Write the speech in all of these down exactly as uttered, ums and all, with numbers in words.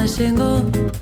chegou,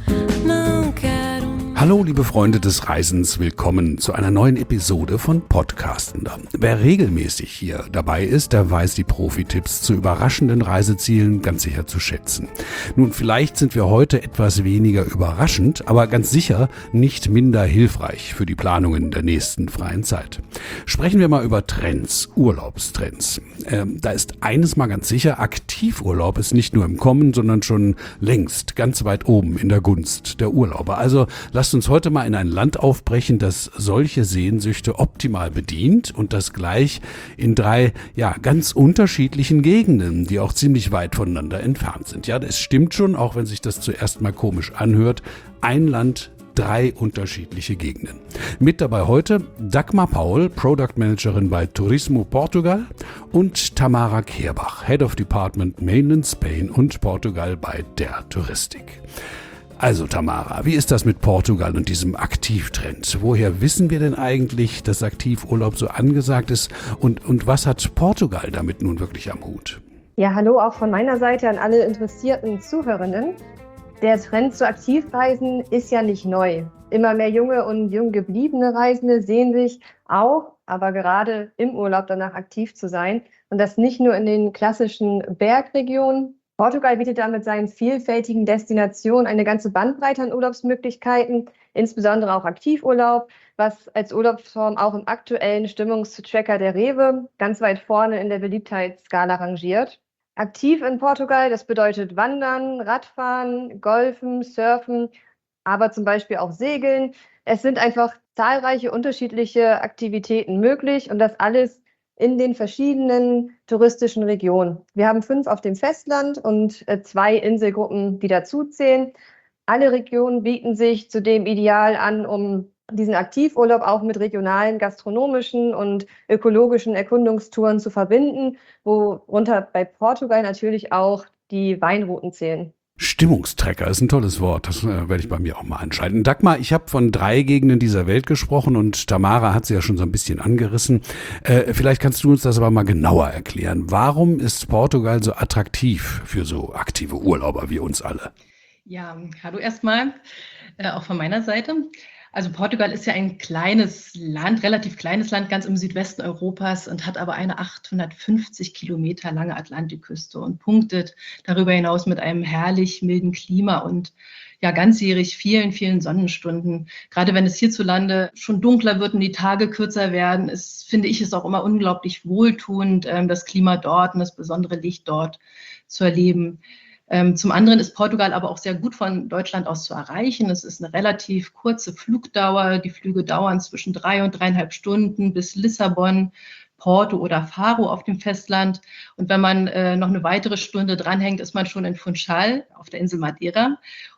não quero. Hallo liebe Freunde des Reisens, willkommen zu einer neuen Episode von Podcastender. Wer regelmäßig hier dabei ist, der weiß die Profi-Tipps zu überraschenden Reisezielen ganz sicher zu schätzen. Nun, vielleicht sind wir heute etwas weniger überraschend, aber ganz sicher nicht minder hilfreich für die Planungen der nächsten freien Zeit. Sprechen wir mal über Trends, Urlaubstrends. Ähm, da ist eines mal ganz sicher, Aktivurlaub ist nicht nur im Kommen, sondern schon längst ganz weit oben in der Gunst der Urlauber. Also lasst uns heute mal in ein Land aufbrechen, das solche Sehnsüchte optimal bedient und das gleich in drei, ja, ganz unterschiedlichen Gegenden, die auch ziemlich weit voneinander entfernt sind. Ja, das stimmt schon, auch wenn sich das zuerst mal komisch anhört. Ein Land, drei unterschiedliche Gegenden. Mit dabei heute Dagmar Paul, Product Managerin bei Turismo Portugal und Tamara Kehrbach, Head of Department Mainland Spain und Portugal bei der Touristik. Also Tamara, wie ist das mit Portugal und diesem Aktivtrend? Woher wissen wir denn eigentlich, dass Aktivurlaub so angesagt ist und, und was hat Portugal damit nun wirklich am Hut? Ja, hallo auch von meiner Seite an alle interessierten Zuhörerinnen. Der Trend zu Aktivreisen ist ja nicht neu. Immer mehr junge und jung gebliebene Reisende sehen sich auch, aber gerade im Urlaub danach aktiv zu sein. Und das nicht nur in den klassischen Bergregionen. Portugal bietet da mit seinen vielfältigen Destinationen eine ganze Bandbreite an Urlaubsmöglichkeiten, insbesondere auch Aktivurlaub, was als Urlaubsform auch im aktuellen Stimmungstracker der Rewe ganz weit vorne in der Beliebtheitsskala rangiert. Aktiv in Portugal, das bedeutet Wandern, Radfahren, Golfen, Surfen, aber zum Beispiel auch Segeln. Es sind einfach zahlreiche unterschiedliche Aktivitäten möglich und das alles in den verschiedenen touristischen Regionen. Wir haben fünf auf dem Festland und zwei Inselgruppen, die dazuzählen. Alle Regionen bieten sich zudem ideal an, um diesen Aktivurlaub auch mit regionalen gastronomischen und ökologischen Erkundungstouren zu verbinden, worunter bei Portugal natürlich auch die Weinrouten zählen. Stimmungstrecker ist ein tolles Wort, das äh, werde ich bei mir auch mal anschalten. Dagmar, ich habe von drei Gegenden dieser Welt gesprochen und Tamara hat sie ja schon so ein bisschen angerissen. Äh, vielleicht kannst du uns das aber mal genauer erklären. Warum ist Portugal so attraktiv für so aktive Urlauber wie uns alle? Ja, hallo erstmal, äh, auch von meiner Seite. Also Portugal ist ja ein kleines Land, relativ kleines Land, ganz im Südwesten Europas und hat aber eine achthundertfünfzig Kilometer lange Atlantikküste und punktet darüber hinaus mit einem herrlich milden Klima und ja ganzjährig vielen, vielen Sonnenstunden. Gerade wenn es hierzulande schon dunkler wird und die Tage kürzer werden, ist, finde ich es auch immer unglaublich wohltuend, das Klima dort und das besondere Licht dort zu erleben. Zum anderen ist Portugal aber auch sehr gut von Deutschland aus zu erreichen. Es ist eine relativ kurze Flugdauer. Die Flüge dauern zwischen drei und dreieinhalb Stunden bis Lissabon, Porto oder Faro auf dem Festland. Und wenn man äh, noch eine weitere Stunde dranhängt, ist man schon in Funchal auf der Insel Madeira.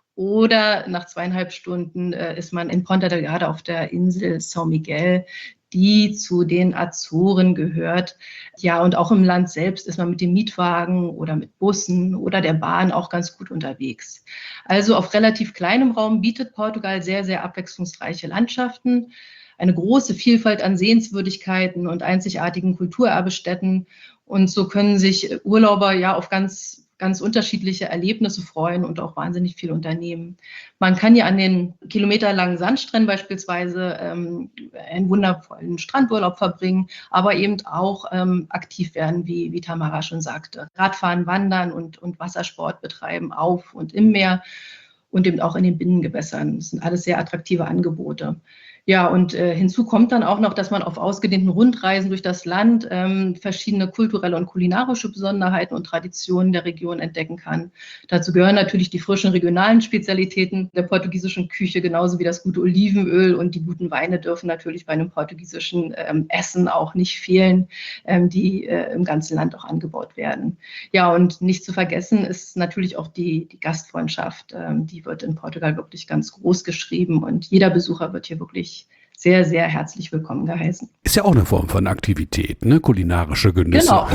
Oder nach zweieinhalb Stunden äh, ist man in Ponta Delgada auf der Insel São Miguel, die zu den Azoren gehört. Ja, und auch im Land selbst ist man mit dem Mietwagen oder mit Bussen oder der Bahn auch ganz gut unterwegs. Also auf relativ kleinem Raum bietet Portugal sehr, sehr abwechslungsreiche Landschaften, eine große Vielfalt an Sehenswürdigkeiten und einzigartigen Kulturerbestätten. Und so können sich Urlauber ja auf ganz ganz unterschiedliche Erlebnisse freuen und auch wahnsinnig viel unternehmen. Man kann ja an den kilometerlangen Sandstränden beispielsweise ähm, einen wundervollen Strandurlaub verbringen, aber eben auch ähm, aktiv werden, wie, wie Tamara schon sagte. Radfahren, Wandern und, und Wassersport betreiben auf und im Meer und eben auch in den Binnengewässern. Das sind alles sehr attraktive Angebote. Ja, und äh, hinzu kommt dann auch noch, dass man auf ausgedehnten Rundreisen durch das Land ähm, verschiedene kulturelle und kulinarische Besonderheiten und Traditionen der Region entdecken kann. Dazu gehören natürlich die frischen regionalen Spezialitäten der portugiesischen Küche, genauso wie das gute Olivenöl und die guten Weine dürfen natürlich bei einem portugiesischen ähm, Essen auch nicht fehlen, ähm, die äh, im ganzen Land auch angebaut werden. Ja, und nicht zu vergessen ist natürlich auch die, die Gastfreundschaft. Ähm, die wird in Portugal wirklich ganz groß geschrieben und jeder Besucher wird hier wirklich sehr, sehr herzlich willkommen geheißen. Ist ja auch eine Form von Aktivität, ne? Kulinarische Genüsse. Genau.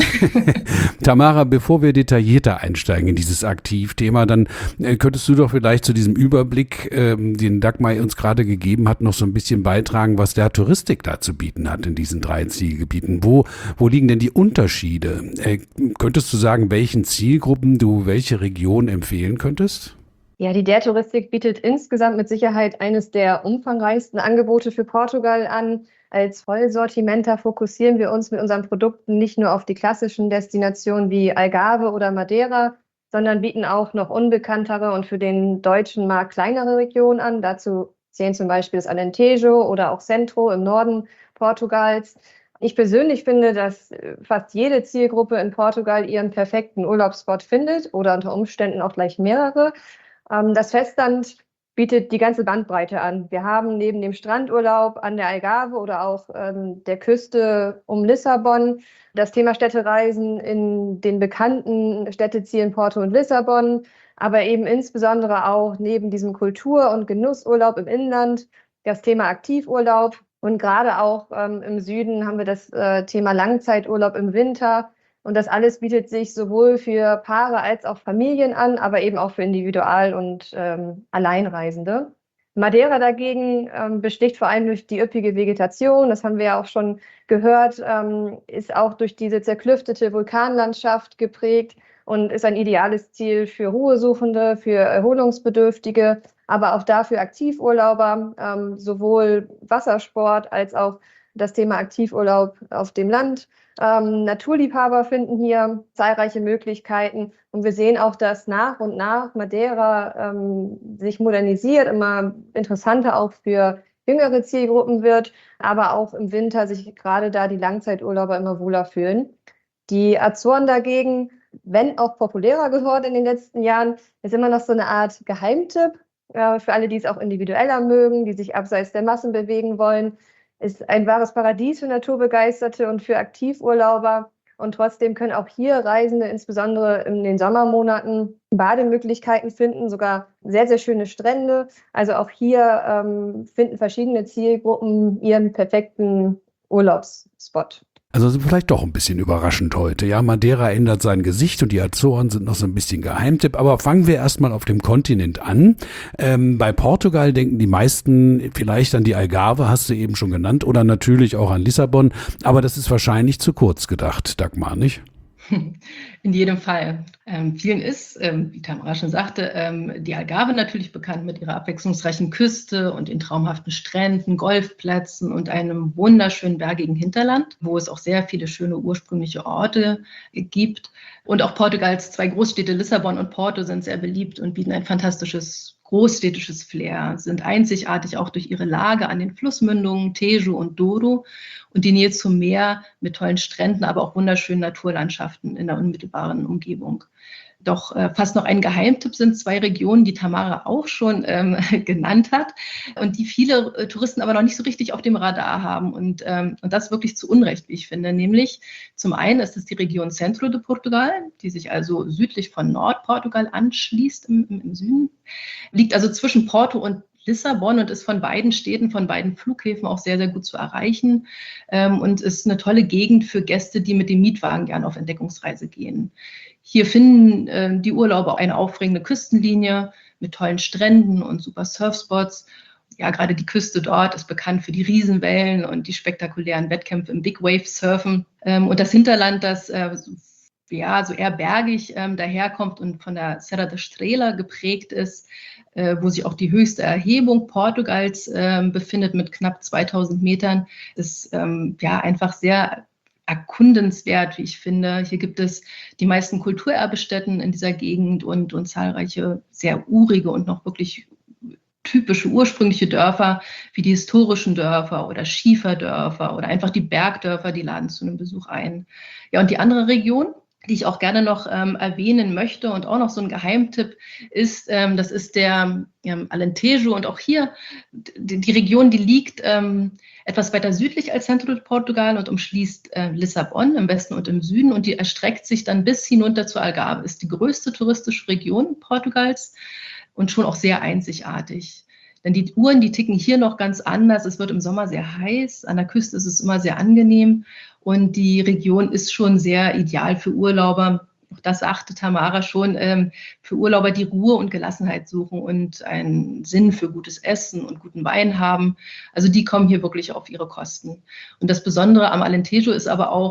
Tamara, bevor wir detaillierter einsteigen in dieses Aktivthema, dann äh, könntest du doch vielleicht zu diesem Überblick, ähm, den Dagmar uns gerade gegeben hat, noch so ein bisschen beitragen, was der Touristik da zu bieten hat in diesen drei Zielgebieten. Wo, wo liegen denn die Unterschiede? Äh, könntest du sagen, welchen Zielgruppen du welche Region empfehlen könntest? Ja, die Dare Touristik bietet insgesamt mit Sicherheit eines der umfangreichsten Angebote für Portugal an. Als Vollsortimenter fokussieren wir uns mit unseren Produkten nicht nur auf die klassischen Destinationen wie Algarve oder Madeira, sondern bieten auch noch unbekanntere und für den deutschen Markt kleinere Regionen an. Dazu zählen zum Beispiel das Alentejo oder auch Centro im Norden Portugals. Ich persönlich finde, dass fast jede Zielgruppe in Portugal ihren perfekten Urlaubsspot findet oder unter Umständen auch gleich mehrere. Das Festland bietet die ganze Bandbreite an. Wir haben neben dem Strandurlaub an der Algarve oder auch ähm, der Küste um Lissabon das Thema Städtereisen in den bekannten Städtezielen Porto und Lissabon, aber eben insbesondere auch neben diesem Kultur- und Genussurlaub im Inland das Thema Aktivurlaub. Und gerade auch ähm, im Süden haben wir das äh, Thema Langzeiturlaub im Winter. Und das alles bietet sich sowohl für Paare als auch Familien an, aber eben auch für Individual- und ähm, Alleinreisende. Madeira dagegen ähm, besticht vor allem durch die üppige Vegetation, das haben wir ja auch schon gehört, ähm, ist auch durch diese zerklüftete Vulkanlandschaft geprägt und ist ein ideales Ziel für Ruhesuchende, für Erholungsbedürftige, aber auch dafür Aktivurlauber, ähm, sowohl Wassersport als auch das Thema Aktivurlaub auf dem Land. Ähm, Naturliebhaber finden hier zahlreiche Möglichkeiten und wir sehen auch, dass nach und nach Madeira ähm, sich modernisiert, immer interessanter auch für jüngere Zielgruppen wird, aber auch im Winter sich gerade da die Langzeiturlauber immer wohler fühlen. Die Azoren dagegen, wenn auch populärer geworden in den letzten Jahren, ist immer noch so eine Art Geheimtipp äh, für alle, die es auch individueller mögen, die sich abseits der Massen bewegen wollen. Ist ein wahres Paradies für Naturbegeisterte und für Aktivurlauber. Und trotzdem können auch hier Reisende, insbesondere in den Sommermonaten, Bademöglichkeiten finden, sogar sehr, sehr schöne Strände. Also auch hier ähm, finden verschiedene Zielgruppen ihren perfekten Urlaubsspot. Also vielleicht doch ein bisschen überraschend heute. Ja, Madeira ändert sein Gesicht und die Azoren sind noch so ein bisschen Geheimtipp. Aber fangen wir erstmal auf dem Kontinent an. Ähm, bei Portugal denken die meisten vielleicht an die Algarve, hast du eben schon genannt, oder natürlich auch an Lissabon. Aber das ist wahrscheinlich zu kurz gedacht, Dagmar, nicht? In jedem Fall. Ähm, vielen ist, ähm, wie Tamara schon sagte, ähm, die Algarve natürlich bekannt mit ihrer abwechslungsreichen Küste und den traumhaften Stränden, Golfplätzen und einem wunderschönen bergigen Hinterland, wo es auch sehr viele schöne ursprüngliche Orte gibt. Und auch Portugals zwei Großstädte Lissabon und Porto sind sehr beliebt und bieten ein fantastisches großstädtisches Flair, sind einzigartig auch durch ihre Lage an den Flussmündungen Tejo und Douro und die Nähe zum Meer mit tollen Stränden, aber auch wunderschönen Naturlandschaften in der unmittelbaren Umgebung. Doch äh, fast noch ein Geheimtipp sind zwei Regionen, die Tamara auch schon ähm, genannt hat und die viele äh, Touristen aber noch nicht so richtig auf dem Radar haben und, ähm, und das wirklich zu Unrecht, wie ich finde. Nämlich zum einen ist es die Region Centro de Portugal, die sich also südlich von Nordportugal anschließt im, im, im Süden, liegt also zwischen Porto und Lissabon und ist von beiden Städten, von beiden Flughäfen auch sehr, sehr gut zu erreichen ähm, und ist eine tolle Gegend für Gäste, die mit dem Mietwagen gern auf Entdeckungsreise gehen. Hier finden äh, die Urlauber eine aufregende Küstenlinie mit tollen Stränden und super Surfspots. Ja, gerade die Küste dort ist bekannt für die Riesenwellen und die spektakulären Wettkämpfe im Big Wave Surfen. Ähm, und das Hinterland, das äh, ja so eher bergig ähm, daherkommt und von der Serra da Estrela geprägt ist, äh, wo sich auch die höchste Erhebung Portugals äh, befindet mit knapp zweitausend Metern, ist ähm, ja einfach sehr erkundenswert, wie ich finde. Hier gibt es die meisten Kulturerbestätten in dieser Gegend und, und zahlreiche sehr urige und noch wirklich typische ursprüngliche Dörfer, wie die historischen Dörfer oder Schieferdörfer oder einfach die Bergdörfer, die laden zu einem Besuch ein. Ja, und die andere Region, die ich auch gerne noch ähm, erwähnen möchte und auch noch so ein Geheimtipp ist, ähm, das ist der ähm, Alentejo und auch hier, die, die Region, die liegt ähm, etwas weiter südlich als Centro de Portugal und umschließt äh, Lissabon im Westen und im Süden und die erstreckt sich dann bis hinunter zur Algarve, ist die größte touristische Region Portugals und schon auch sehr einzigartig. Denn die Uhren, die ticken hier noch ganz anders. Es wird im Sommer sehr heiß, an der Küste ist es immer sehr angenehm und die Region ist schon sehr ideal für Urlauber. Auch das sagte Tamara schon, ähm, für Urlauber, die Ruhe und Gelassenheit suchen und einen Sinn für gutes Essen und guten Wein haben. Also die kommen hier wirklich auf ihre Kosten. Und das Besondere am Alentejo ist aber auch,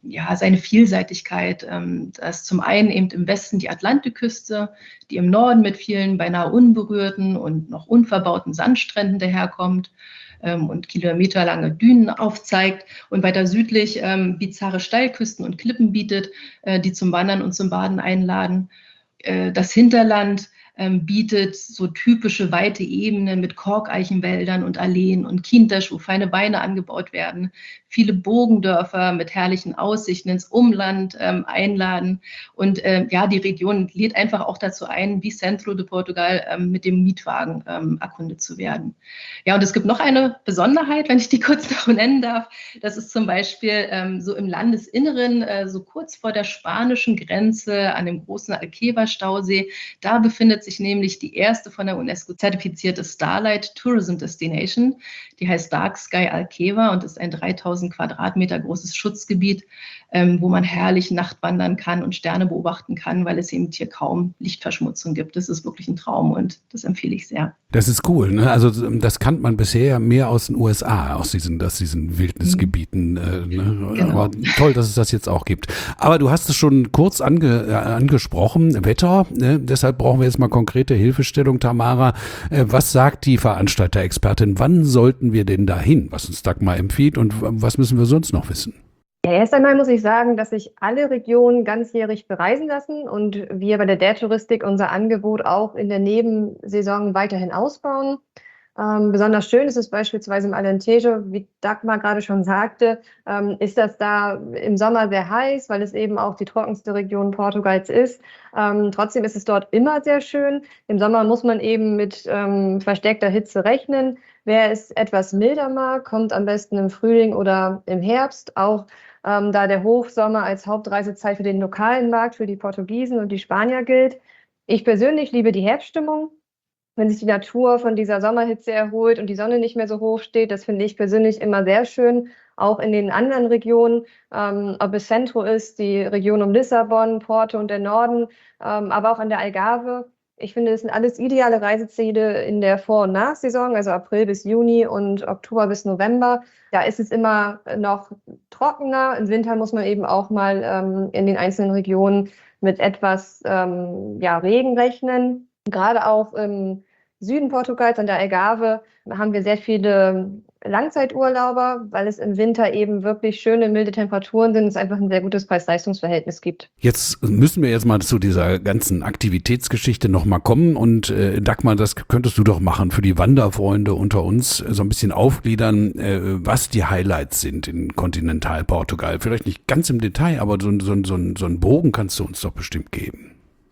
ja, seine Vielseitigkeit. Ähm, das ist zum einen eben im Westen die Atlantikküste, die im Norden mit vielen beinahe unberührten und noch unverbauten Sandstränden daherkommt ähm, und kilometerlange Dünen aufzeigt und weiter südlich ähm, bizarre Steilküsten und Klippen bietet, äh, die zum Wandern und zum Baden einladen. Äh, das Hinterland ähm, bietet so typische weite Ebenen mit Korkeichenwäldern und Alleen und Kientesch, wo feine Weine angebaut werden. Viele Burgendörfer mit herrlichen Aussichten ins Umland ähm, einladen. Und ähm, ja, die Region lädt einfach auch dazu ein, wie Centro de Portugal ähm, mit dem Mietwagen ähm, erkundet zu werden. Ja, und es gibt noch eine Besonderheit, wenn ich die kurz noch nennen darf. Das ist zum Beispiel ähm, so im Landesinneren, äh, so kurz vor der spanischen Grenze an dem großen Alqueva-Stausee. Da befindet sich nämlich die erste von der UNESCO zertifizierte Starlight Tourism Destination. Die heißt Dark Sky Alqueva und ist ein dreitausend Quadratmeter großes Schutzgebiet, ähm, wo man herrlich nachtwandern kann und Sterne beobachten kann, weil es eben hier kaum Lichtverschmutzung gibt. Das ist wirklich ein Traum und das empfehle ich sehr. Das ist cool, ne? Also das kannte man bisher mehr aus den U S A, aus diesen, aus diesen Wildnisgebieten. Äh, ne? Genau. Aber toll, dass es das jetzt auch gibt. Aber du hast es schon kurz ange, äh, angesprochen, Wetter. Ne? Deshalb brauchen wir jetzt mal konkrete Hilfestellung, Tamara. Äh, was sagt die Veranstalterexpertin? Wann sollten wir denn dahin? Was uns Dagmar empfiehlt und was müssen wir sonst noch wissen? Ja, erst einmal muss ich sagen, dass sich alle Regionen ganzjährig bereisen lassen und wir bei der D E R Touristik unser Angebot auch in der Nebensaison weiterhin ausbauen. Ähm, besonders schön ist es beispielsweise im Alentejo, wie Dagmar gerade schon sagte, ähm, ist das da im Sommer sehr heiß, weil es eben auch die trockenste Region Portugals ist. Ähm, trotzdem ist es dort immer sehr schön. Im Sommer muss man eben mit ähm, verstärkter Hitze rechnen. Wer es etwas milder mag, kommt am besten im Frühling oder im Herbst, auch ähm, da der Hochsommer als Hauptreisezeit für den lokalen Markt, für die Portugiesen und die Spanier gilt. Ich persönlich liebe die Herbststimmung. Wenn sich die Natur von dieser Sommerhitze erholt und die Sonne nicht mehr so hoch steht, das finde ich persönlich immer sehr schön, auch in den anderen Regionen, ähm, ob es Centro ist, die Region um Lissabon, Porto und der Norden, ähm, aber auch an der Algarve. Ich finde, das sind alles ideale Reiseziele in der Vor- und Nachsaison, also April bis Juni und Oktober bis November. Da ist es immer noch trockener. Im Winter muss man eben auch mal ähm, in den einzelnen Regionen mit etwas ähm, ja, Regen rechnen. Gerade auch im Süden Portugals, an der Algarve, haben wir sehr viele Langzeiturlauber, weil es im Winter eben wirklich schöne, milde Temperaturen sind und es einfach ein sehr gutes Preis-Leistungs-Verhältnis gibt. Jetzt müssen wir jetzt mal zu dieser ganzen Aktivitätsgeschichte nochmal kommen und äh, Dagmar, das könntest du doch machen für die Wanderfreunde unter uns, so ein bisschen aufgliedern, äh, was die Highlights sind in Kontinentalportugal. Vielleicht nicht ganz im Detail, aber so, so, so, so einen Bogen kannst du uns doch bestimmt geben.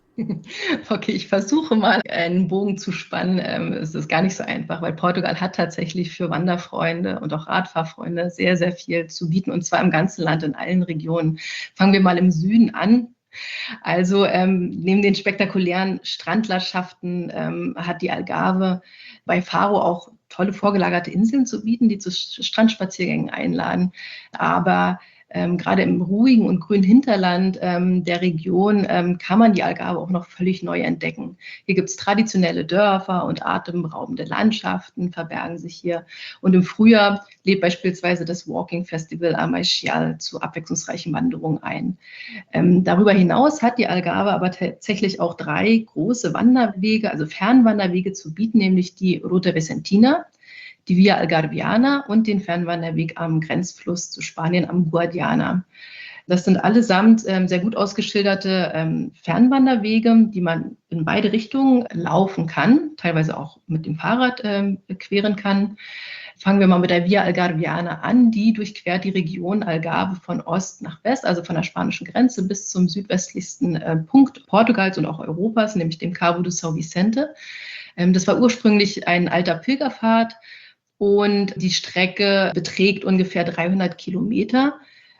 Okay, ich versuche mal einen Bogen zu spannen. Ähm, es ist gar nicht so einfach, weil Portugal hat tatsächlich für Wanderfreunde und auch Radfahrfreunde sehr, sehr viel zu bieten und zwar im ganzen Land, in allen Regionen. Fangen wir mal im Süden an. Also ähm, neben den spektakulären Strandlandschaften ähm, hat die Algarve bei Faro auch tolle vorgelagerte Inseln zu bieten, die zu Strandspaziergängen einladen. Aber Ähm, gerade im ruhigen und grünen Hinterland ähm, der Region ähm, kann man die Algarve auch noch völlig neu entdecken. Hier gibt es traditionelle Dörfer und atemberaubende Landschaften verbergen sich hier. Und im Frühjahr lädt beispielsweise das Walking Festival Amaixial zu abwechslungsreichen Wanderungen ein. Ähm, darüber hinaus hat die Algarve aber tatsächlich auch drei große Wanderwege, also Fernwanderwege zu bieten, nämlich die Ruta Vicentina, die Via Algarviana und den Fernwanderweg am Grenzfluss zu Spanien am Guadiana. Das sind allesamt ähm, sehr gut ausgeschilderte ähm, Fernwanderwege, die man in beide Richtungen laufen kann, teilweise auch mit dem Fahrrad ähm, queren kann. Fangen wir mal mit der Via Algarviana an. Die durchquert die Region Algarve von Ost nach West, also von der spanischen Grenze bis zum südwestlichsten äh, Punkt Portugals und auch Europas, nämlich dem Cabo de São Vicente. Ähm, das war ursprünglich ein alter Pilgerpfad, und die Strecke beträgt ungefähr dreihundert Kilometer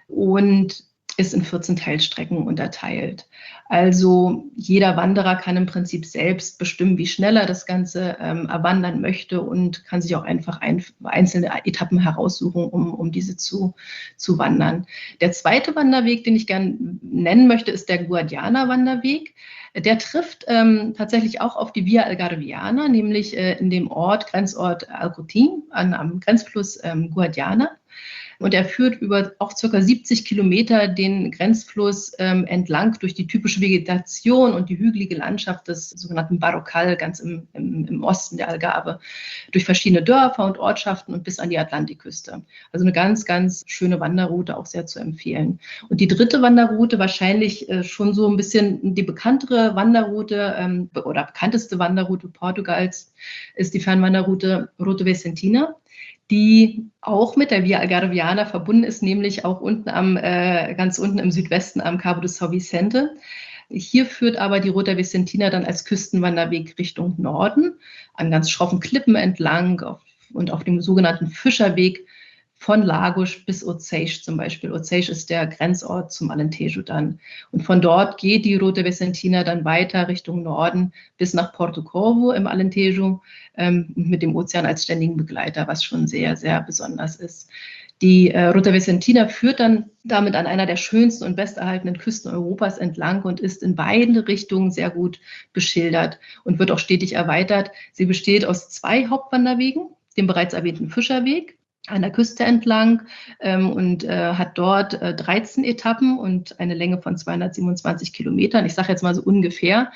und ist in vierzehn Teilstrecken unterteilt. Also jeder Wanderer kann im Prinzip selbst bestimmen, wie schnell er das Ganze ähm, erwandern möchte und kann sich auch einfach ein, einzelne Etappen heraussuchen, um, um diese zu, zu wandern. Der zweite Wanderweg, den ich gerne nennen möchte, ist der Guadiana-Wanderweg. Der trifft ähm, tatsächlich auch auf die Via Algarviana, nämlich äh, in dem Ort, Grenzort Alcotim, an, am Grenzfluss ähm, Guadiana. Und er führt über auch circa siebzig Kilometer den Grenzfluss ähm, entlang durch die typische Vegetation und die hügelige Landschaft des sogenannten Barrocal, ganz im, im, im Osten der Algarve, durch verschiedene Dörfer und Ortschaften und bis an die Atlantikküste. Also eine ganz, ganz schöne Wanderroute, auch sehr zu empfehlen. Und die dritte Wanderroute, wahrscheinlich äh, schon so ein bisschen die bekanntere Wanderroute ähm, oder bekannteste Wanderroute Portugals, ist die Fernwanderroute Ruta Vicentina, die auch mit der Via Algarviana verbunden ist, nämlich auch unten am, äh, ganz unten im Südwesten am Cabo de São Vicente. Hier führt aber die Ruta Vicentina dann als Küstenwanderweg Richtung Norden, an ganz schroffen Klippen entlang auf, und auf dem sogenannten Fischerweg von Lagos bis Oceixe zum Beispiel. Oceixe ist der Grenzort zum Alentejo dann. Und von dort geht die Ruta Vicentina dann weiter Richtung Norden bis nach Porto Corvo im Alentejo ähm, mit dem Ozean als ständigen Begleiter, was schon sehr, sehr besonders ist. Die äh, Ruta Vicentina führt dann damit an einer der schönsten und besterhaltenen Küsten Europas entlang und ist in beide Richtungen sehr gut beschildert und wird auch stetig erweitert. Sie besteht aus zwei Hauptwanderwegen, dem bereits erwähnten Fischerweg an der Küste entlang ähm, und äh, hat dort äh, dreizehn Etappen und eine Länge von zweihundertsiebenundzwanzig Kilometern. Ich sage jetzt mal so ungefähr.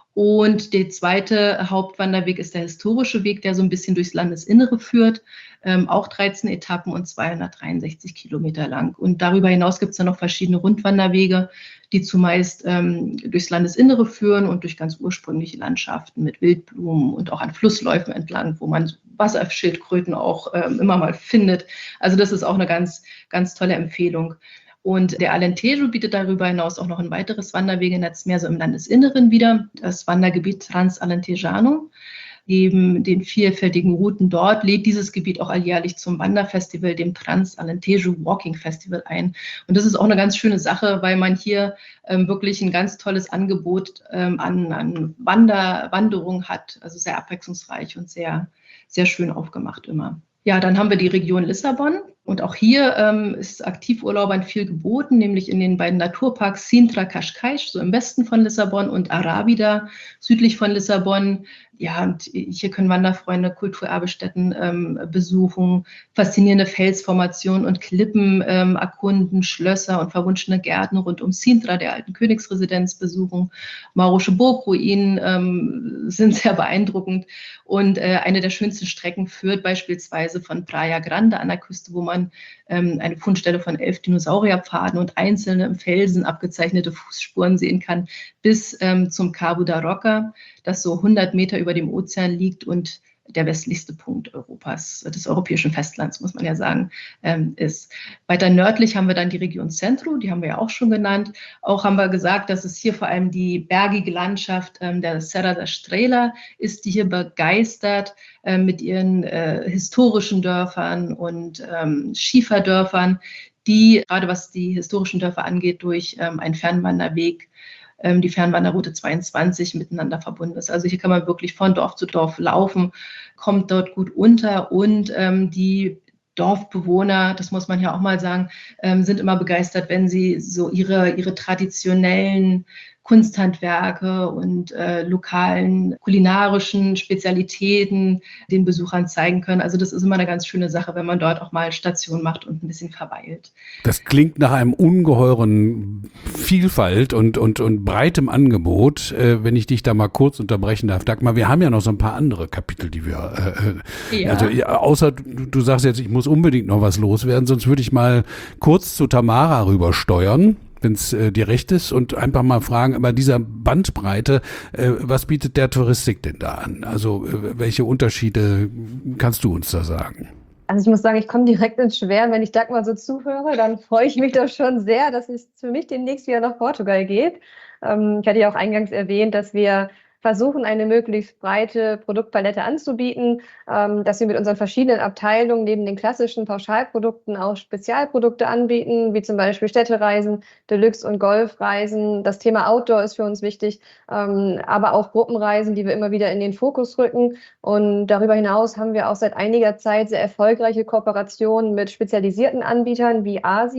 Und der zweite Hauptwanderweg ist der historische Weg, der so ein bisschen durchs Landesinnere führt, ähm, auch dreizehn Etappen und zweihundertdreiundsechzig Kilometer lang. Und darüber hinaus gibt es dann noch verschiedene Rundwanderwege, die zumeist ähm, durchs Landesinnere führen und durch ganz ursprüngliche Landschaften mit Wildblumen und auch an Flussläufen entlang, wo man Wasserschildkröten auch ähm, immer mal findet. Also das ist auch eine ganz, ganz tolle Empfehlung. Und der Alentejo bietet darüber hinaus auch noch ein weiteres Wanderwegenetz, mehr so im Landesinneren wieder, das Wandergebiet Transalentejano. Neben den vielfältigen Routen dort lädt dieses Gebiet auch alljährlich zum Wanderfestival, dem Transalentejo Walking Festival ein. Und das ist auch eine ganz schöne Sache, weil man hier ähm, wirklich ein ganz tolles Angebot ähm, an, an Wander, Wanderung hat, also sehr abwechslungsreich und sehr, sehr schön aufgemacht immer. Ja, dann haben wir die Region Lissabon und auch hier ähm, ist Aktivurlaubern viel geboten, nämlich in den beiden Naturparks Sintra Cascais, so im Westen von Lissabon, und Arrábida, südlich von Lissabon. Ja, und hier können Wanderfreunde Kulturerbestätten ähm, besuchen, faszinierende Felsformationen und Klippen ähm, erkunden, Schlösser und verwunschene Gärten rund um Sintra, der alten Königsresidenz, besuchen. Maurische Burgruinen ähm, sind sehr beeindruckend und äh, eine der schönsten Strecken führt beispielsweise von Praia Grande an der Küste, wo man ähm, eine Fundstelle von elf Dinosaurierpfaden und einzelne im Felsen abgezeichnete Fußspuren sehen kann, bis ähm, zum Cabo da Roca, das so hundert Meter über dem Ozean liegt und der westlichste Punkt Europas, des europäischen Festlands, muss man ja sagen, ähm, ist. Weiter nördlich haben wir dann die Region Centro, die haben wir ja auch schon genannt. Auch haben wir gesagt, dass es hier vor allem die bergige Landschaft ähm, der Serra da Estrela ist, die hier begeistert äh, mit ihren äh, historischen Dörfern und ähm, Schieferdörfern, die, gerade was die historischen Dörfer angeht, durch ähm, einen Fernwanderweg, die Fernwanderroute zweiundzwanzig, miteinander verbunden ist. Also hier kann man wirklich von Dorf zu Dorf laufen, kommt dort gut unter und ähm, die Dorfbewohner, das muss man ja auch mal sagen, ähm, sind immer begeistert, wenn sie so ihre, ihre traditionellen Kunsthandwerke und äh, lokalen kulinarischen Spezialitäten den Besuchern zeigen können. Also das ist immer eine ganz schöne Sache, wenn man dort auch mal Station macht und ein bisschen verweilt. Das klingt nach einem ungeheuren Vielfalt und, und, und breitem Angebot. Äh, wenn ich dich da mal kurz unterbrechen darf, Dagmar, wir haben ja noch so ein paar andere Kapitel, die wir, äh, ja. also außer du, du sagst jetzt, ich muss unbedingt noch was loswerden, sonst würde ich mal kurz zu Tamara rübersteuern, wenn es äh, dir recht ist, und einfach mal fragen, bei dieser Bandbreite, äh, was bietet der Touristik denn da an? Also äh, welche Unterschiede kannst du uns da sagen? Also ich muss sagen, ich komme direkt ins Schwärmen. Wenn ich Dagmar so zuhöre, dann freue ich mich doch schon sehr, dass es für mich demnächst wieder nach Portugal geht. Ähm, ich hatte ja auch eingangs erwähnt, dass wir versuchen, eine möglichst breite Produktpalette anzubieten, ähm, dass wir mit unseren verschiedenen Abteilungen neben den klassischen Pauschalprodukten auch Spezialprodukte anbieten, wie zum Beispiel Städtereisen, Deluxe- und Golfreisen. Das Thema Outdoor ist für uns wichtig, ähm, aber auch Gruppenreisen, die wir immer wieder in den Fokus rücken. Und darüber hinaus haben wir auch seit einiger Zeit sehr erfolgreiche Kooperationen mit spezialisierten Anbietern wie A S I,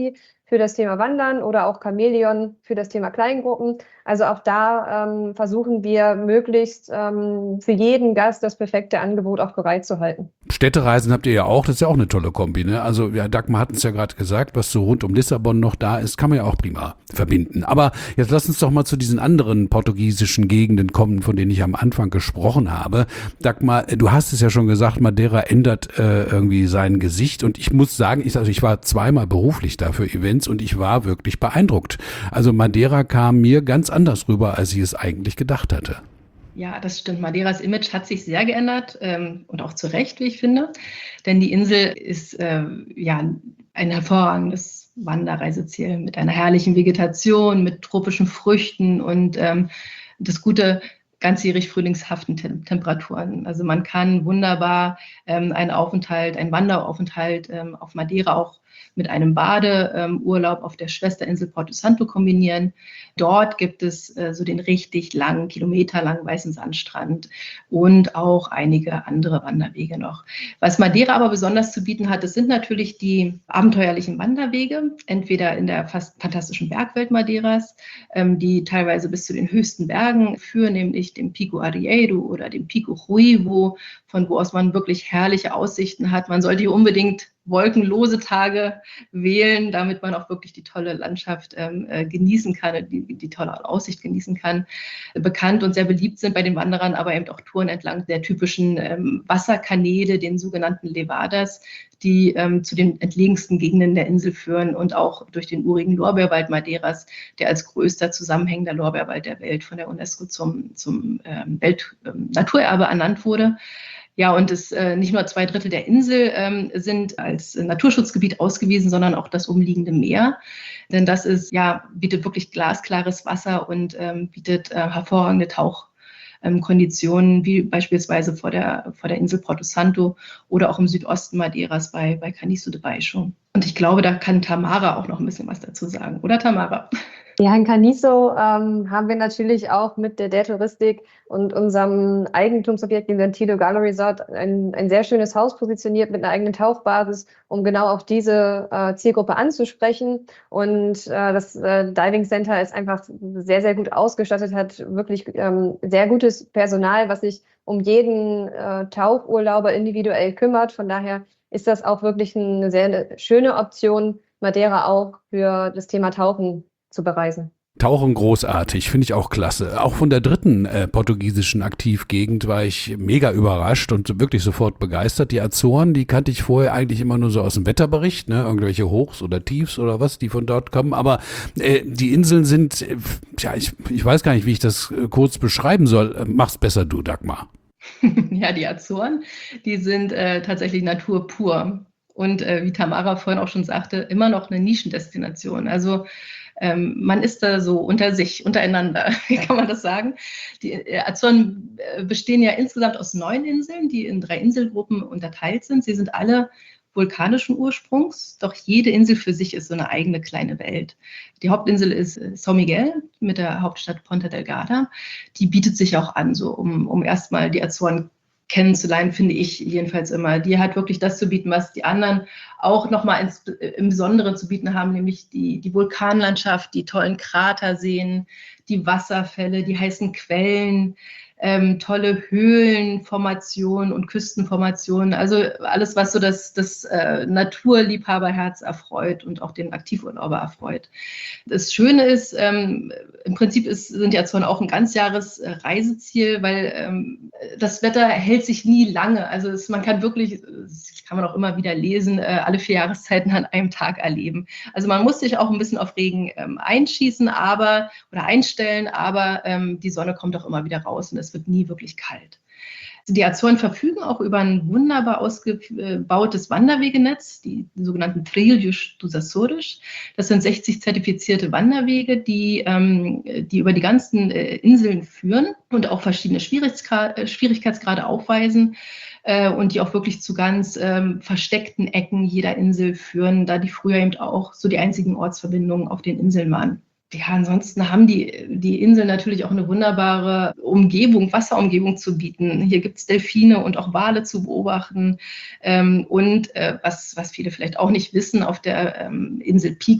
für das Thema Wandern oder auch Chamäleon für das Thema Kleingruppen. Also auch da ähm, versuchen wir möglichst ähm, für jeden Gast das perfekte Angebot auch bereitzuhalten. Städtereisen habt ihr ja auch, das ist ja auch eine tolle Kombi, ne? Also ja, Dagmar hat uns ja gerade gesagt, was so rund um Lissabon noch da ist, kann man ja auch prima verbinden. Aber jetzt lass uns doch mal zu diesen anderen portugiesischen Gegenden kommen, von denen ich am Anfang gesprochen habe. Dagmar, du hast es ja schon gesagt, Madeira ändert äh, irgendwie sein Gesicht und ich muss sagen, ich, also ich war zweimal beruflich da für Events und ich war wirklich beeindruckt. Also Madeira kam mir ganz anders rüber, als ich es eigentlich gedacht hatte. Ja, das stimmt. Madeiras Image hat sich sehr geändert ähm, und auch zu Recht, wie ich finde. Denn die Insel ist äh, ja ein hervorragendes Wanderreiseziel mit einer herrlichen Vegetation, mit tropischen Früchten und ähm, das gute ganzjährig frühlingshaften Tem- Temperaturen. Also man kann wunderbar ähm, einen Aufenthalt, einen Wanderaufenthalt ähm, auf Madeira auch mit einem Badeurlaub ähm, auf der Schwesterinsel Porto Santo kombinieren. Dort gibt es äh, so den richtig langen, kilometerlangen weißen Sandstrand und auch einige andere Wanderwege noch. Was Madeira aber besonders zu bieten hat, das sind natürlich die abenteuerlichen Wanderwege, entweder in der fast fantastischen Bergwelt Madeiras, ähm, die teilweise bis zu den höchsten Bergen führen, nämlich dem Pico Arieiro oder dem Pico Ruivo, von wo aus man wirklich herrliche Aussichten hat. Man sollte hier unbedingt wolkenlose Tage wählen, damit man auch wirklich die tolle Landschaft ähm, äh, genießen kann, die, die tolle Aussicht genießen kann. Bekannt und sehr beliebt sind bei den Wanderern aber eben auch Touren entlang der typischen ähm, Wasserkanäle, den sogenannten Levadas, die ähm, zu den entlegensten Gegenden der Insel führen und auch durch den urigen Lorbeerwald Madeiras, der als größter zusammenhängender Lorbeerwald der Welt von der UNESCO zum, zum ähm, Weltnaturerbe ähm, ernannt wurde. Ja, und es äh, nicht nur zwei Drittel der Insel ähm, sind als Naturschutzgebiet ausgewiesen, sondern auch das umliegende Meer. Denn das ist, ja, bietet wirklich glasklares Wasser und ähm, bietet äh, hervorragende Tauchkonditionen, ähm, wie beispielsweise vor der, vor der Insel Porto Santo oder auch im Südosten Madeiras bei, bei Caniço de Baixo. Und ich glaube, da kann Tamara auch noch ein bisschen was dazu sagen. Oder Tamara? Ja, in Caniço ähm, haben wir natürlich auch mit der Dare-Touristik und unserem Eigentumsobjekt, dem Sentido Gala Resort, ein, ein sehr schönes Haus positioniert mit einer eigenen Tauchbasis, um genau auf diese äh, Zielgruppe anzusprechen. Und äh, das äh, Diving Center ist einfach sehr, sehr gut ausgestattet, hat wirklich ähm, sehr gutes Personal, was sich um jeden äh, Tauchurlauber individuell kümmert. Von daher ist das auch wirklich eine sehr schöne Option, Madeira auch für das Thema Tauchen zu bereisen. Tauchen großartig, finde ich auch klasse. Auch von der dritten äh, portugiesischen Aktivgegend war ich mega überrascht und wirklich sofort begeistert. Die Azoren, die kannte ich vorher eigentlich immer nur so aus dem Wetterbericht, ne? Irgendwelche Hochs oder Tiefs oder was, die von dort kommen. Aber äh, die Inseln sind, äh, ja, ich, ich weiß gar nicht, wie ich das äh, kurz beschreiben soll. Mach's besser du, Dagmar. Ja, die Azoren, die sind äh, tatsächlich Natur pur. Und äh, wie Tamara vorhin auch schon sagte, immer noch eine Nischendestination. Also Ähm, man ist da so unter sich, untereinander, wie kann man das sagen? Die äh, Azoren bestehen ja insgesamt aus neun Inseln, die in drei Inselgruppen unterteilt sind. Sie sind alle vulkanischen Ursprungs, doch jede Insel für sich ist so eine eigene kleine Welt. Die Hauptinsel ist São Miguel mit der Hauptstadt Ponta Delgada. Die bietet sich auch an, so um, um erstmal die Azoren kennenzulernen, finde ich jedenfalls immer. Die hat wirklich das zu bieten, was die anderen auch nochmal im Besonderen zu bieten haben, nämlich die, die Vulkanlandschaft, die tollen Kraterseen, die Wasserfälle, die heißen Quellen, ähm, tolle Höhlenformationen und Küstenformationen. Also alles, was so das, das äh, Naturliebhaberherz erfreut und auch den Aktivurlauber erfreut. Das Schöne ist, ähm, im Prinzip ist, sind die Azoren auch ein Ganzjahresreiseziel, weil ähm, das Wetter hält sich nie lange. Also es, man kann wirklich, das kann man auch immer wieder lesen, äh, alle vier Jahreszeiten an einem Tag erleben. Also man muss sich auch ein bisschen auf Regen ähm, einschießen, aber oder einstellen, aber ähm, die Sonne kommt auch immer wieder raus und es wird nie wirklich kalt. Die Azoren verfügen auch über ein wunderbar ausgebautes Wanderwegenetz, die sogenannten Trilhos dos Açores. Das sind sechzig zertifizierte Wanderwege, die, ähm, die über die ganzen äh, Inseln führen und auch verschiedene Schwierigkeitsgrade, Schwierigkeitsgrade aufweisen äh, und die auch wirklich zu ganz ähm, versteckten Ecken jeder Insel führen, da die früher eben auch so die einzigen Ortsverbindungen auf den Inseln waren. Ja, ansonsten haben die, die Inseln natürlich auch eine wunderbare Umgebung, Wasserumgebung zu bieten. Hier gibt es Delfine und auch Wale zu beobachten. Ähm, und äh, was, was viele vielleicht auch nicht wissen, auf der ähm, Insel Pico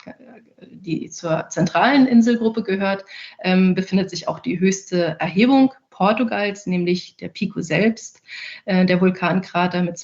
die zur zentralen Inselgruppe gehört, ähm, befindet sich auch die höchste Erhebung Portugals, nämlich der Pico selbst, äh, der Vulkankrater mit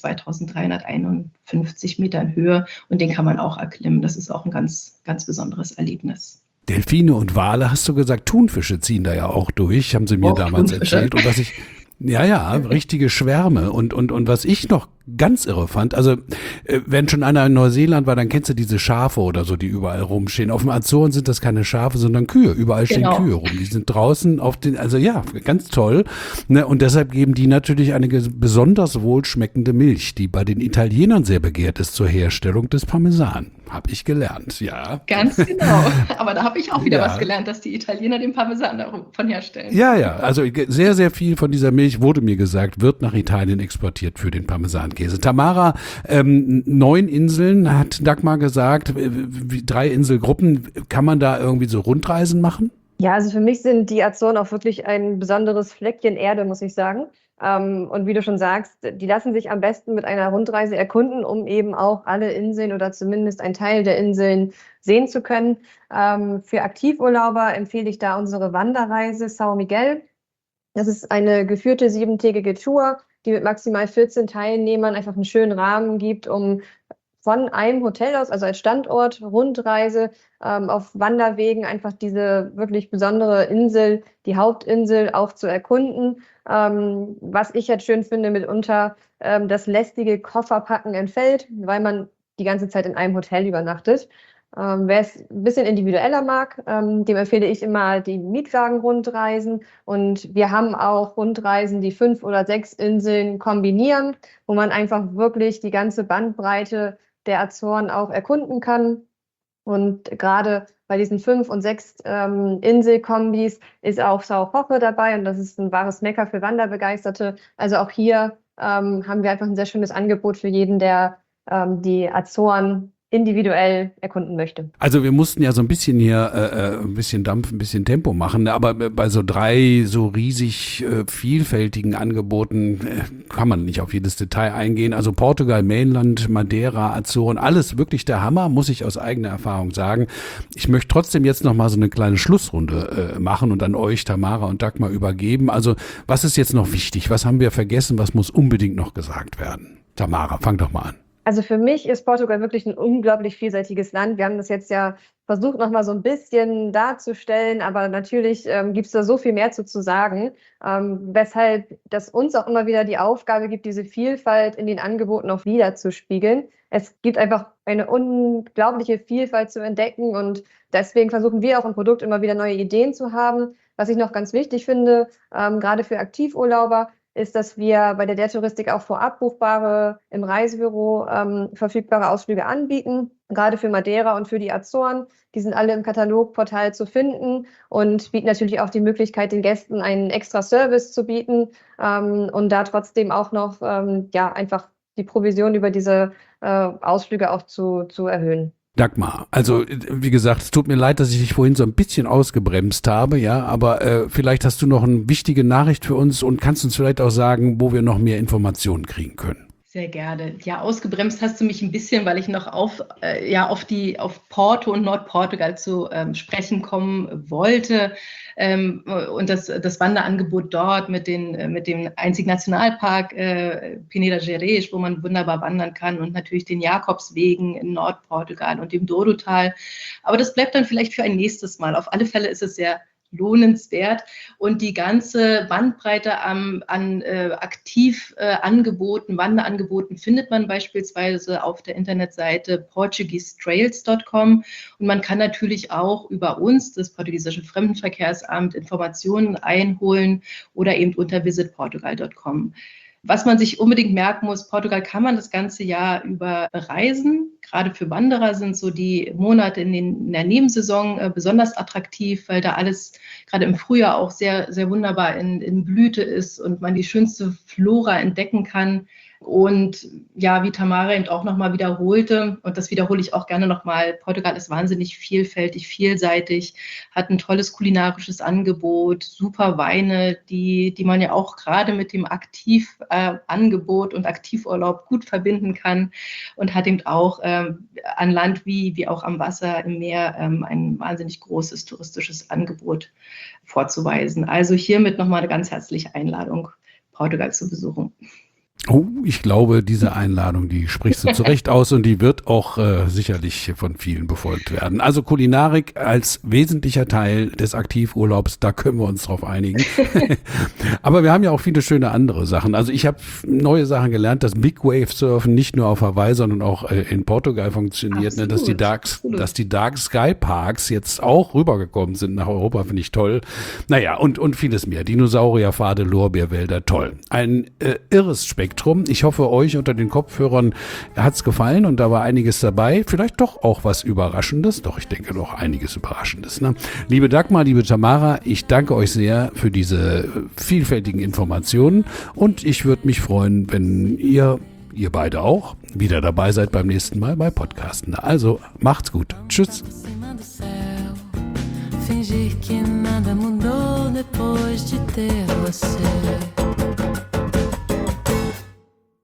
zweitausenddreihunderteinundfünfzig Metern Höhe. Und den kann man auch erklimmen. Das ist auch ein ganz, ganz besonderes Erlebnis. Delfine und Wale, hast du gesagt, Thunfische ziehen da ja auch durch, haben sie mir Auch damals Thunfische. erzählt. Und was ich, ja, ja, richtige Schwärme. Und, und, und was ich noch ganz irre fand, also äh, wenn schon einer in Neuseeland war, dann kennst du diese Schafe oder so, die überall rumstehen. Auf den Azoren sind das keine Schafe, sondern Kühe. Überall stehen Genau. Kühe rum. Die sind draußen auf den, also ja, ganz toll. Ne? Und deshalb geben die natürlich eine ge- besonders wohlschmeckende Milch, die bei den Italienern sehr begehrt ist zur Herstellung des Parmesan. Hab ich gelernt, ja. Ganz genau. Aber da habe ich auch wieder Ja. was gelernt, dass die Italiener den Parmesan davon herstellen. Ja, ja, also sehr, sehr viel von dieser Milch, wurde mir gesagt, wird nach Italien exportiert für den Parmesankäse. Tamara, ähm, neun Inseln, hat Dagmar gesagt, äh, wie- drei Inselgruppen. Kann man da irgendwie so Rundreisen machen? Ja, also für mich sind die Azoren auch wirklich ein besonderes Fleckchen Erde, muss ich sagen. Ähm, und wie du schon sagst, die lassen sich am besten mit einer Rundreise erkunden, um eben auch alle Inseln oder zumindest einen Teil der Inseln sehen zu können. Ähm, für Aktivurlauber empfehle ich da unsere Wanderreise São Miguel. Das ist eine geführte siebentägige Tour, die mit maximal vierzehn Teilnehmern einfach einen schönen Rahmen gibt, um von einem Hotel aus, also als Standort, Rundreise, ähm, auf Wanderwegen einfach diese wirklich besondere Insel, die Hauptinsel auch zu erkunden. Ähm, was ich jetzt schön finde, mitunter ähm, das lästige Kofferpacken entfällt, weil man die ganze Zeit in einem Hotel übernachtet. Ähm, wer es ein bisschen individueller mag, ähm, dem empfehle ich immer die Mietwagen-Rundreisen. Und wir haben auch Rundreisen, die fünf oder sechs Inseln kombinieren, wo man einfach wirklich die ganze Bandbreite der Azoren auch erkunden kann. Und gerade bei diesen fünf und sechs ähm, Inselkombis ist auch São Roque dabei und das ist ein wahres Mekka für Wanderbegeisterte. Also auch hier ähm, haben wir einfach ein sehr schönes Angebot für jeden, der ähm, die Azoren individuell erkunden möchte. Also wir mussten ja so ein bisschen hier äh, ein bisschen Dampf, ein bisschen Tempo machen, aber bei so drei so riesig äh, vielfältigen Angeboten äh, kann man nicht auf jedes Detail eingehen. Also Portugal, Mainland, Madeira, Azoren, alles wirklich der Hammer, muss ich aus eigener Erfahrung sagen. Ich möchte trotzdem jetzt noch mal so eine kleine Schlussrunde äh, machen und an euch, Tamara und Dagmar, übergeben. Also was ist jetzt noch wichtig? Was haben wir vergessen? Was muss unbedingt noch gesagt werden? Tamara, fang doch mal an. Also für mich ist Portugal wirklich ein unglaublich vielseitiges Land. Wir haben das jetzt ja versucht, noch mal so ein bisschen darzustellen, aber natürlich ähm, gibt es da so viel mehr zu, zu sagen, ähm, weshalb das uns auch immer wieder die Aufgabe gibt, diese Vielfalt in den Angeboten auch wiederzuspiegeln. Es gibt einfach eine unglaubliche Vielfalt zu entdecken und deswegen versuchen wir auch im Produkt immer wieder neue Ideen zu haben. Was ich noch ganz wichtig finde, ähm, gerade für Aktivurlauber, ist, dass wir bei der der Touristik auch vorab buchbare, im Reisebüro ähm, verfügbare Ausflüge anbieten, gerade für Madeira und für die Azoren. Die sind alle im Katalogportal zu finden und bieten natürlich auch die Möglichkeit, den Gästen einen extra Service zu bieten ähm, und da trotzdem auch noch ähm, ja einfach die Provision über diese äh, Ausflüge auch zu, zu erhöhen. Dagmar, also wie gesagt, es tut mir leid, dass ich dich vorhin so ein bisschen ausgebremst habe, ja, aber äh, vielleicht hast du noch eine wichtige Nachricht für uns und kannst uns vielleicht auch sagen, wo wir noch mehr Informationen kriegen können. Sehr gerne. Ja, ausgebremst hast du mich ein bisschen, weil ich noch auf, äh, ja, auf, die, auf Porto und Nordportugal zu ähm, sprechen kommen wollte. Ähm, und das, das Wanderangebot dort mit, den, mit dem einzigen Nationalpark äh, Peneda Gerês, wo man wunderbar wandern kann und natürlich den Jakobswegen in Nordportugal und dem Douro-Tal. Aber das bleibt dann vielleicht für ein nächstes Mal. Auf alle Fälle ist es sehr lohnenswert und die ganze Bandbreite an, an äh, Aktivangeboten, äh, Wanderangeboten findet man beispielsweise auf der Internetseite portuguese trails dot com und man kann natürlich auch über uns, das portugiesische Fremdenverkehrsamt, Informationen einholen oder eben unter visit portugal dot com. Was man sich unbedingt merken muss, Portugal kann man das ganze Jahr über bereisen. Gerade für Wanderer sind so die Monate in, den, in der Nebensaison äh, besonders attraktiv, weil da alles gerade im Frühjahr auch sehr, sehr wunderbar in, in Blüte ist und man die schönste Flora entdecken kann. Und ja, wie Tamara eben auch nochmal wiederholte, und das wiederhole ich auch gerne nochmal, Portugal ist wahnsinnig vielfältig, vielseitig, hat ein tolles kulinarisches Angebot, super Weine, die, die man ja auch gerade mit dem Aktivangebot äh, und Aktivurlaub gut verbinden kann, und hat eben auch ähm, an Land wie, wie auch am Wasser, im Meer ähm, ein wahnsinnig großes touristisches Angebot vorzuweisen. Also hiermit nochmal eine ganz herzliche Einladung, Portugal zu besuchen. Oh, ich glaube, diese Einladung, die sprichst du zu Recht aus und die wird auch äh, sicherlich von vielen befolgt werden. Also Kulinarik als wesentlicher Teil des Aktivurlaubs, da können wir uns drauf einigen. Aber wir haben ja auch viele schöne andere Sachen. Also ich habe neue Sachen gelernt, dass Big Wave Surfen nicht nur auf Hawaii, sondern auch äh, in Portugal funktioniert. Ne? Dass die Dark, dass die Dark Sky Parks jetzt auch rübergekommen sind nach Europa, finde ich toll. Naja, und, und vieles mehr. Dinosaurierpfade, Lorbeerwälder, toll. Ein äh, irres Spektrum. Ich hoffe, euch unter den Kopfhörern hat's gefallen und da war einiges dabei. Vielleicht doch auch was Überraschendes. Doch, ich denke doch einiges Überraschendes. Ne? Liebe Dagmar, liebe Tamara, ich danke euch sehr für diese vielfältigen Informationen und ich würde mich freuen, wenn ihr, ihr beide auch, wieder dabei seid beim nächsten Mal bei Podcasten. Also, macht's gut. Tschüss. Fingir que nada mudou depois de ter você.